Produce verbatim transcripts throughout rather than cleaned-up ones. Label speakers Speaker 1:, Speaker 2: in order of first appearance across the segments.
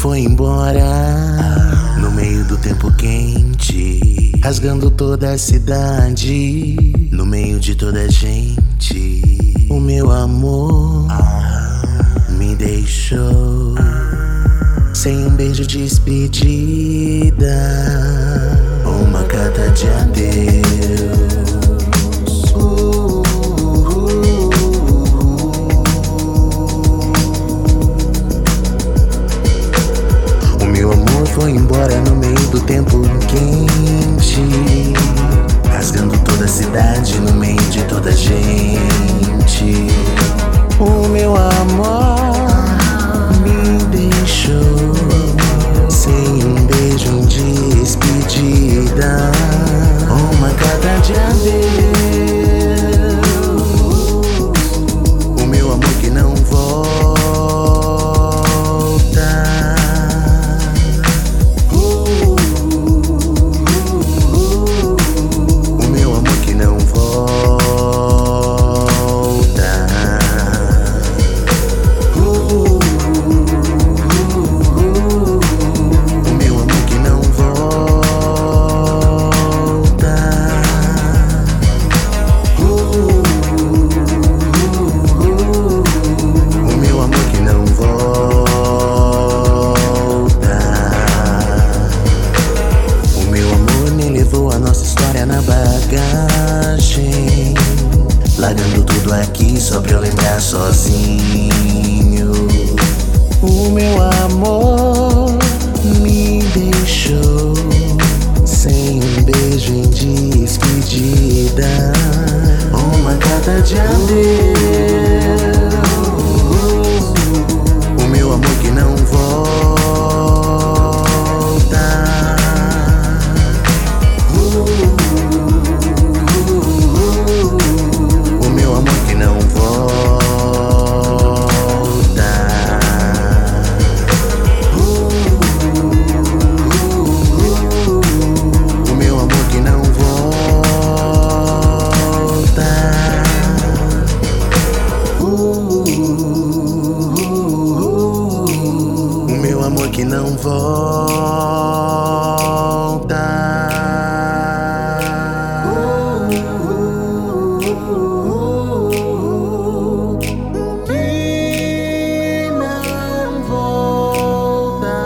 Speaker 1: foi embora no meio do tempo quente, rasgando toda a cidade, no meio de toda a gente. O meu amor me deixou sem um beijo de despedida, uma carta de adeus. Foi embora no meio do tempo quente, rasgando toda a cidade, no meio de toda a gente. O meu amor me deixou sem um beijo de despedida, uma carta de adeus. O meu amor que não volta. Na bagagem, largando tudo aqui só pra eu lembrar sozinho. O meu amor me deixou sem um beijo em despedida, uma carta de adeus. O meu amor que não volta. Amor que não volta. Que não volta.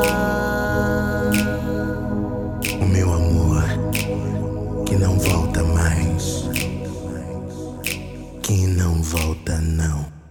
Speaker 1: O meu amor que não volta mais. Que não volta não.